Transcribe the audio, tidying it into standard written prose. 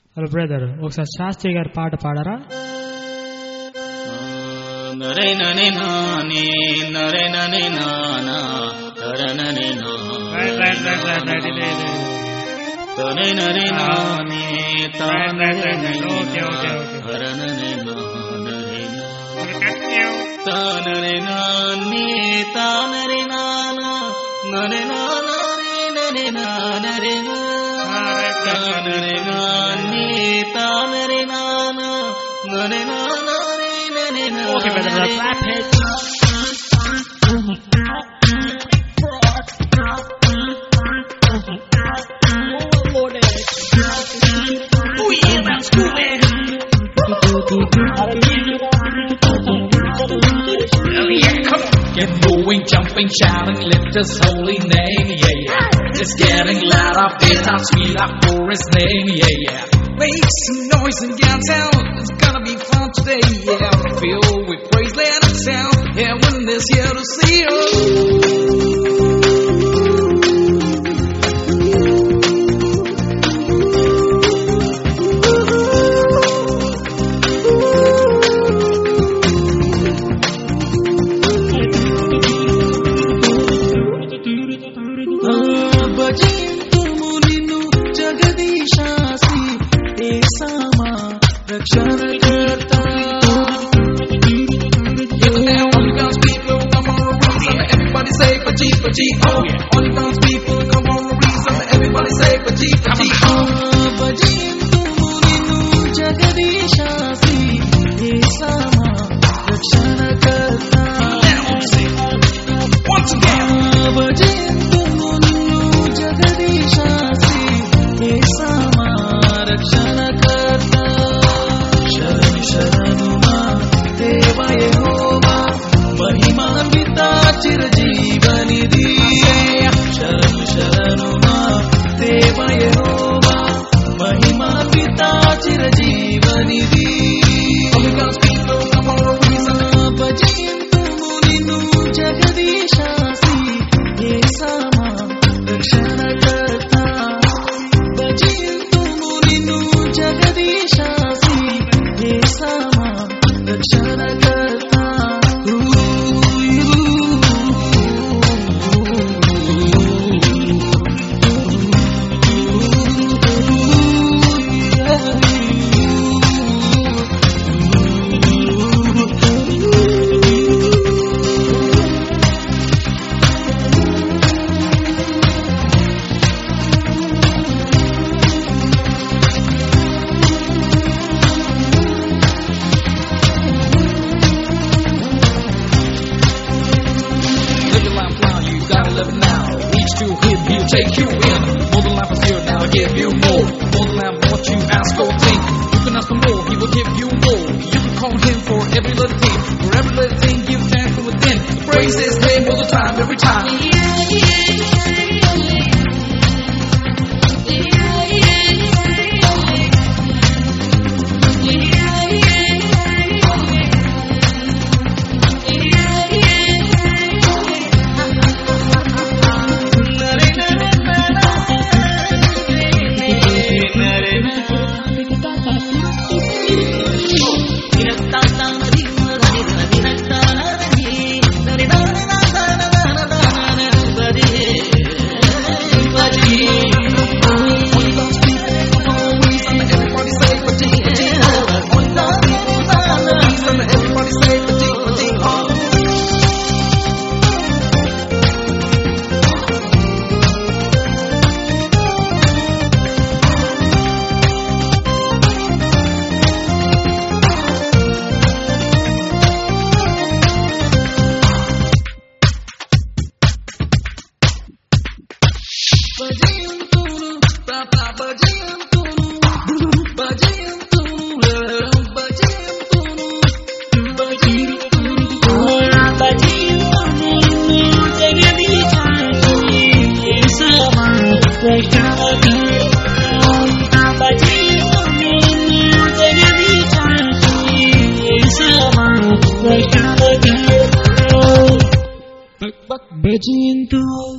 Hello brother, ఒకసారి శాస్త్రి గారి పాట పాడరా? నరే నని నాని నరే నని నానా నరనని తనే నరే నాని తానరే హరనని తానరే నాని తానరే నానా నరే నానరే నరే నానరే తానరే నాని తానరే నానా నరే నానరే నరే నానరే. Okay, brother, clap it. Oh yeah, that's cool, man. Oh yeah, come on. Get moving, jumping, shouting, lift His holy name, yeah, yeah. It's getting loud up here, time speed up for His name, yeah, yeah. Make some noise and get down, it's gonna be fun today, yeah. Filled with praise, let it sound, heaven is here to see you. Oh yeah, only God's people come on the reason. Everybody say Pajit, Pajit. Bajintu ninu jagadishasi Yesama rakshana karta. Once again. Bajintu ninu jagadishasi Yesama rakshana karta. Sharanu sharanu ma Deva Yehova Mahimanvita Chirajeevanidhi. Sharanu sharanu ma Deva Yehova Mahimanvita Chirajeevanidhi. Only God's people come for a reason. Bhajantu ninu jagadishasi Yesama rakshana karta. Bhajantu ninu jagadishasi Yesama rakshana karta. Take you in. More than life is here, now I give you more. More than life, what you ask or think. You can ask for more, He will give you more. You can call Him for every little thing. For every little thing, give thanks from within. Praise His name all the time, every time. Bajintu